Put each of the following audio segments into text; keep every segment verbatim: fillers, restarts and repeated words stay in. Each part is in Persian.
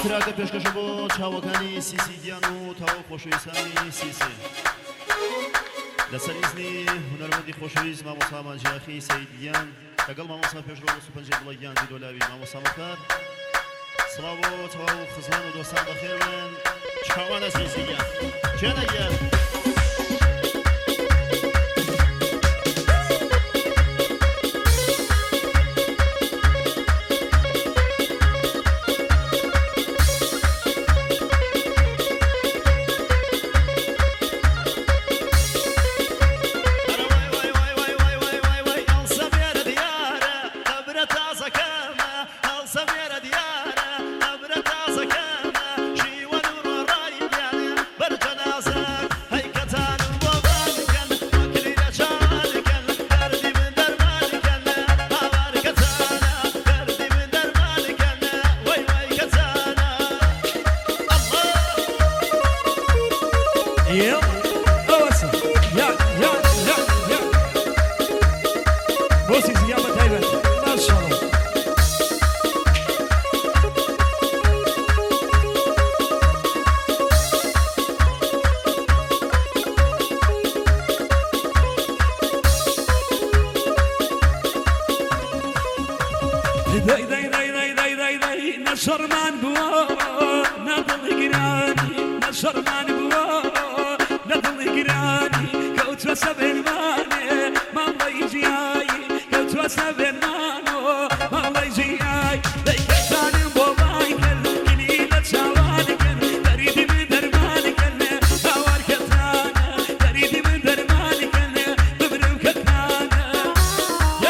تراکە پێشکەشە بۆ چاوەکانی سیسی گیان و تاوە خۆشەویستانی سیسی لەسەر ئیزنی هونەرمەندی خۆشەویست مامۆستا ماجیاخی سەیدگیان لەگەڵ مامۆستا پێشڕۆ بۆ سوپەنجەی بڵەگیان دیدۆلاوی مامۆستا مەکار سڵاو بۆ تەواو خزمان و دۆستان بەخێر بن چاوانە سیسی گیان جێنە گیان نشرمان بوا نضل قراني نشرمان بوا نضل قراني كوت وسبن ماني ما الله يجياي كوت وسبن مانو ما الله يجياي ليك ثاني بوبايك الكليلة شوانك تريد من درمانك هوارك ثانا تريد من درمانك ببرمك ثانا يا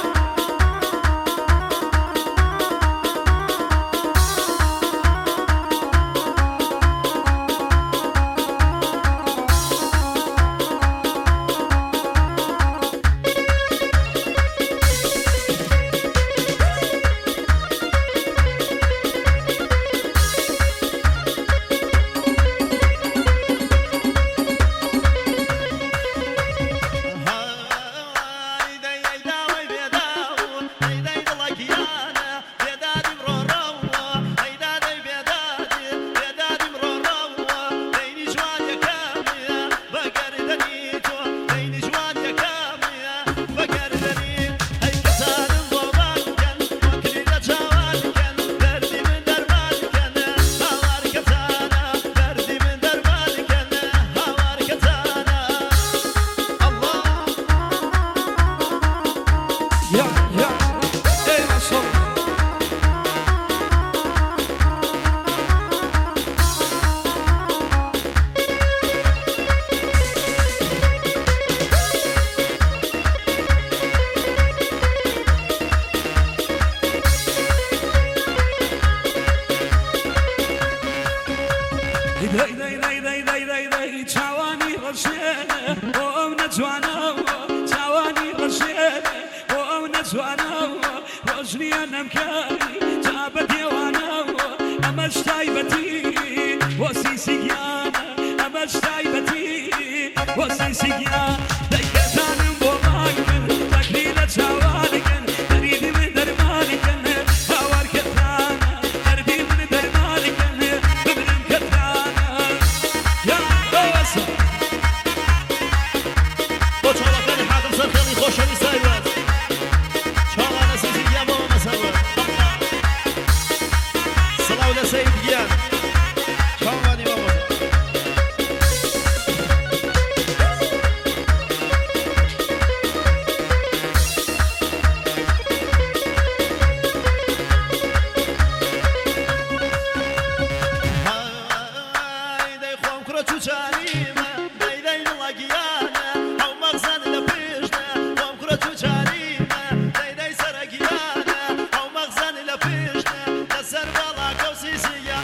چاوانی غشێنە بۆ ئەو نەجوانەوە چاوانی غشێنە بۆ ئەو نەجوانەوە ڕۆژنیە نەمکاری جا بە دێوانەوە ئەمەش تایبەتی بۆ سیسی گیانە ئەمەش تایبەتی بۆ سیسی گیان دەیکەتانم بۆ ماکن تەکری لە چاوانکن دەریدی من دەرمانکن هاوارکەتانە دەردی من دەرمانکن ببرم کەتانە یا ئەوەسە بۆ چاوەکانی حاکم سەرخێڵی خۆشەویست تایبەت چاوانە سیسی گیان بۆ مەسەوە سڵاو لە سەیدگیان چاوانی مامۆستا Yeah.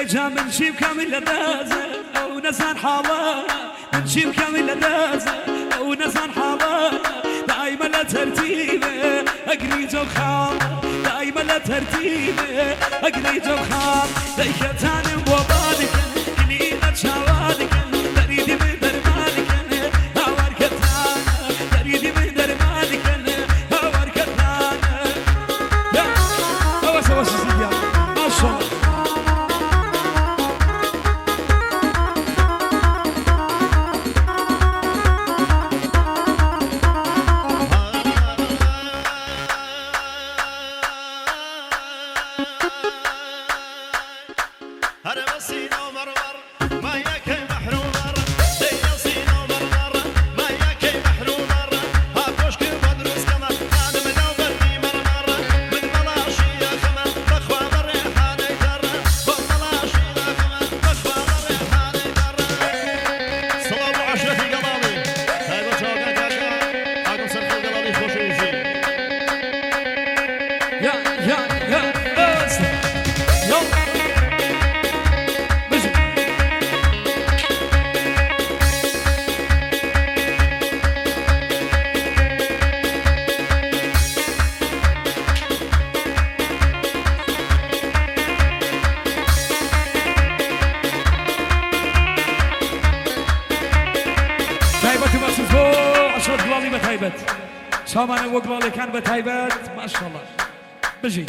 داي جا من شيب كامل لدازة أو نزان حاضر من شيب كامل لدازة أو نزان حاضر دايما لا ترتيبه أقري جو خام دايما لا ترتيبه أقري جو خام دايكتان وبادك كلينا شوادك تريدي من درمانك هاور كتان تريدي من درمانك هاور كتان يا هوا سوا سيديا ما شاء الله سامانه وقبالي كان بتايبات ما شاء الله بجي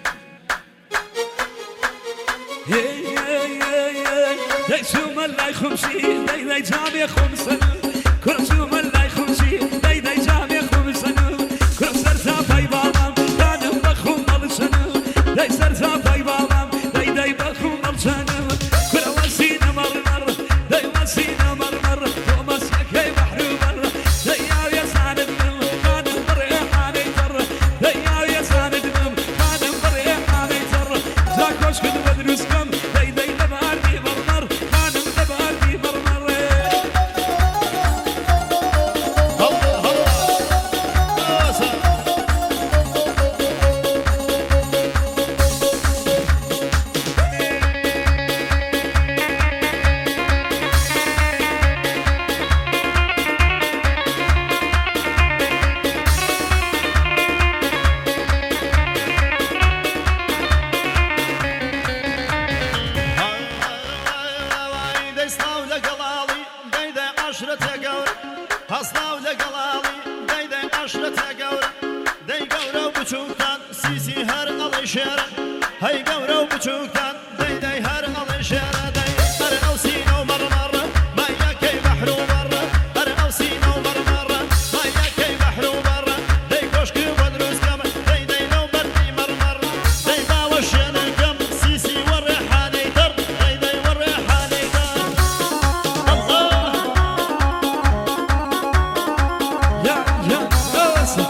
هي هي هي هي سوم الله خمسين داي داي جامي خمسة كل سوم الله خمسين داي داي جامي خمسة كل سرزا باي بابام كان بخوم ملسنو داي سرزا باي بابام داي داي بخوم ملسنو كل وسينا مرمر داي وسينا مرمر ومسك بحر مر داي يا ساند هاي قورة وبتشوكتان داي داي هار الله شارع داي هر أوسينا ومرمرة ما ياكي بحر ومرة هر أوسينا ومرمرة ما ياكي بحر ومرة داي كوشك ودروس كم داي داي نو بردي مرمرة داي باوش ينقم سيسي والريحاني تر داي داي والريحاني تر الله يا يا أوسي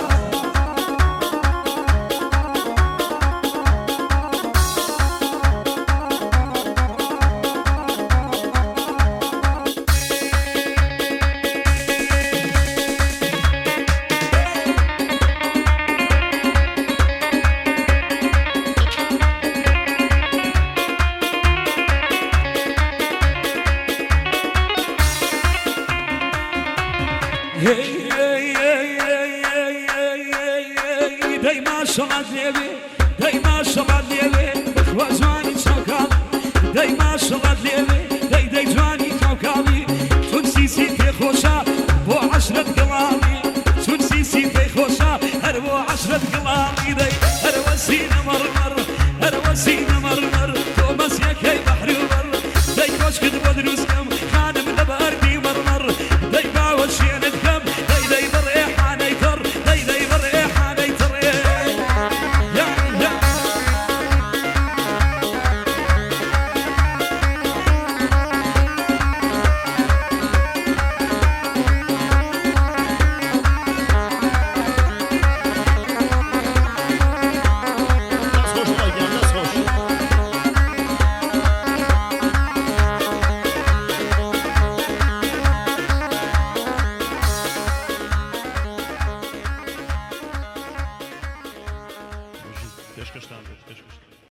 داي ما شاء الله ليبي داي ما شاء الله ليبي اخوة جواني شوكال داي ما شاء الله ليبي داي داي جواني شوكالي تونسي سيتي خوشا بو عشرة قلالي تونسي سيتي خوشا هر بو عشرة قلالي داي هر وسينا مرمر هر وسينا مرمر توماس ياكي بحر ومر داي كوشك دبو دروس كم